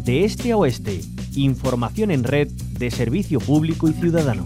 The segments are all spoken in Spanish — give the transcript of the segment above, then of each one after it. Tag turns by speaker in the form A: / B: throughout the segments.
A: De este a oeste, información en red de servicio público y ciudadano.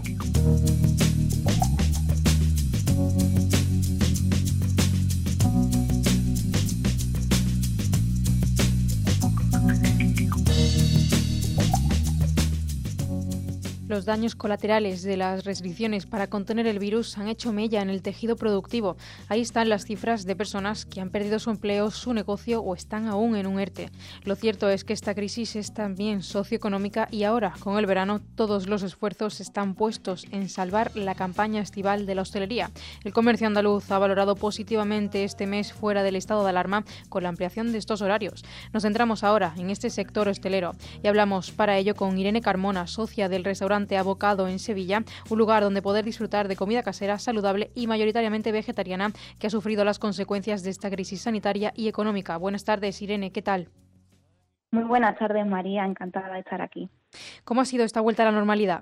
B: Los daños colaterales de las restricciones para contener el virus han hecho mella en el tejido productivo. Ahí están las cifras de personas que han perdido su empleo, su negocio o están aún en un ERTE. Lo cierto es que esta crisis es también socioeconómica y ahora, con el verano, todos los esfuerzos están puestos en salvar la campaña estival de la hostelería. El comercio andaluz ha valorado positivamente este mes fuera del estado de alarma con la ampliación de estos horarios. Nos centramos ahora en este sector hostelero y hablamos para ello con Irene Carmona, socia del restaurante Abocado en Sevilla, un lugar donde poder disfrutar de comida casera, saludable y mayoritariamente vegetariana, que ha sufrido las consecuencias de esta crisis sanitaria y económica. Buenas tardes, Irene, ¿qué tal?
C: Muy buenas tardes, María, encantada de estar aquí.
B: ¿Cómo ha sido esta vuelta a la normalidad?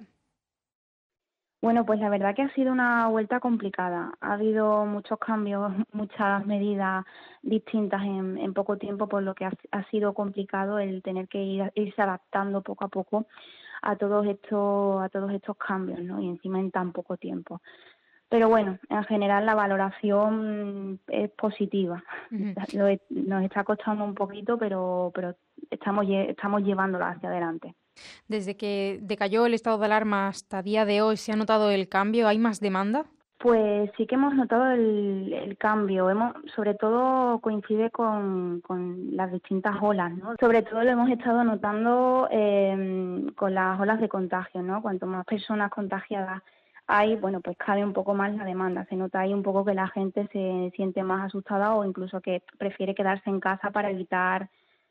C: Bueno, pues la verdad que ha sido una vuelta complicada. Ha habido muchos cambios, muchas medidas distintas en poco tiempo, por lo que ha sido complicado el tener que irse adaptando poco a poco a todos estos cambios, ¿no? Y encima en tan poco tiempo. Pero bueno, en general la valoración es positiva.
B: Uh-huh.
C: Nos está costando un poquito, pero estamos llevándola hacia adelante.
B: Desde que decayó el estado de alarma hasta día de hoy, ¿se ha notado el cambio? ¿Hay más demanda?
C: Pues sí que hemos notado el cambio. Sobre todo coincide con las distintas olas, ¿no? Sobre todo lo hemos estado notando con las olas de contagio, ¿no? Cuanto más personas contagiadas hay, bueno, pues cabe un poco más la demanda. Se nota ahí un poco que la gente se siente más asustada o incluso que prefiere quedarse en casa para evitar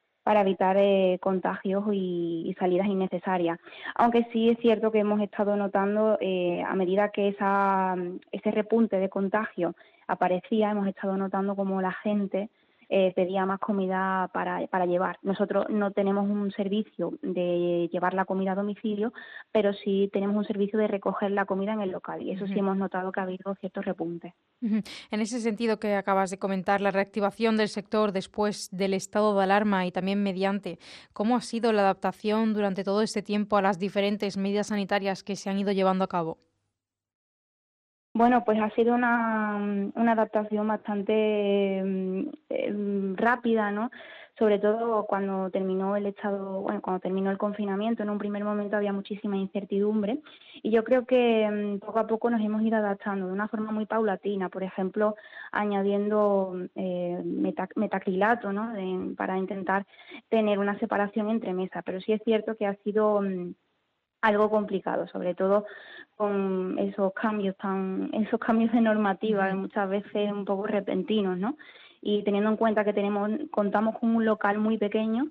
C: contagios y salidas innecesarias. Aunque sí es cierto que hemos estado notando, a medida que ese repunte de contagio aparecía, hemos estado notando como la gente pedía más comida para llevar. Nosotros no tenemos un servicio de llevar la comida a domicilio, pero sí tenemos un servicio de recoger la comida en el local, y eso sí hemos notado que ha habido ciertos repuntes.
B: En ese sentido que acabas de comentar, la reactivación del sector después del estado de alarma y también mediante, ¿cómo ha sido la adaptación durante todo este tiempo a las diferentes medidas sanitarias que se han ido llevando a cabo?
C: Bueno, pues ha sido una adaptación bastante rápida, ¿no? Sobre todo cuando terminó cuando terminó el confinamiento. En un primer momento había muchísima incertidumbre y yo creo que poco a poco nos hemos ido adaptando de una forma muy paulatina. Por ejemplo, añadiendo metacrilato, ¿no? Para intentar tener una separación entre mesas. Pero sí es cierto que ha sido algo complicado, sobre todo con esos cambios de normativa, muchas veces un poco repentinos, ¿no? Y teniendo en cuenta que contamos con un local muy pequeño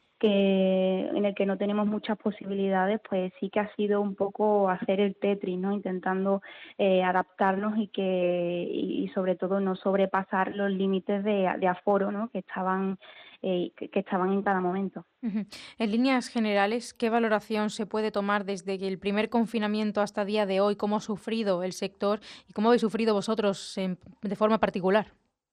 C: en el que no tenemos muchas posibilidades, pues sí que ha sido un poco hacer el Tetris, ¿no? Intentando adaptarnos y sobre todo no sobrepasar los límites de aforo, ¿no? Que estaban en cada momento.
B: En líneas generales, ¿qué valoración se puede tomar desde el primer confinamiento hasta día de hoy? ¿Cómo ha sufrido el sector y cómo habéis sufrido vosotros de forma particular?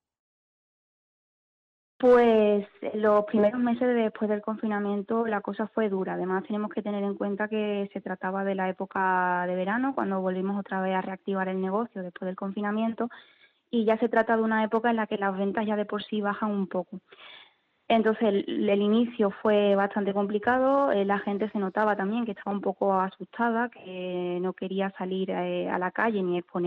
C: Pues los primeros meses después del confinamiento la cosa fue dura. Además tenemos que tener en cuenta que se trataba de la época de verano, cuando volvimos otra vez a reactivar el negocio después del confinamiento, y ya se trata de una época en la que las ventas ya de por sí bajan un poco. Entonces el inicio fue bastante complicado, la gente se notaba también que estaba un poco asustada, que no quería salir a la calle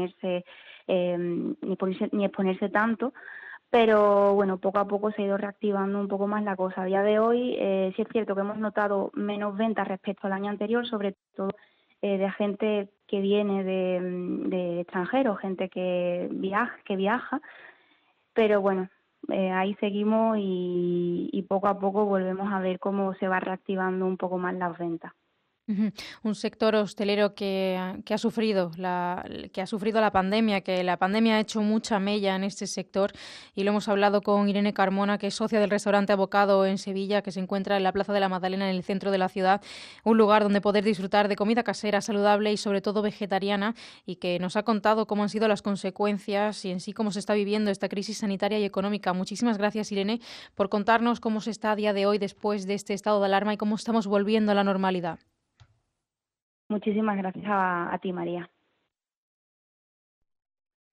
C: ni exponerse tanto. Pero bueno, poco a poco se ha ido reactivando un poco más la cosa. A día de hoy sí es cierto que hemos notado menos ventas respecto al año anterior, sobre todo de gente que viene de extranjeros, gente que viaja, pero bueno, ahí seguimos y poco a poco volvemos a ver cómo se va reactivando un poco más las ventas.
B: Ujú. Un sector hostelero que ha sufrido la pandemia, que la pandemia ha hecho mucha mella en este sector, y lo hemos hablado con Irene Carmona, que es socia del restaurante Abocado en Sevilla, que se encuentra en la Plaza de la Magdalena, en el centro de la ciudad, un lugar donde poder disfrutar de comida casera, saludable y sobre todo vegetariana, y que nos ha contado cómo han sido las consecuencias y en sí cómo se está viviendo esta crisis sanitaria y económica. Muchísimas gracias, Irene, por contarnos cómo se está a día de hoy después de este estado de alarma y cómo estamos volviendo a la normalidad.
C: Muchísimas gracias a ti, María.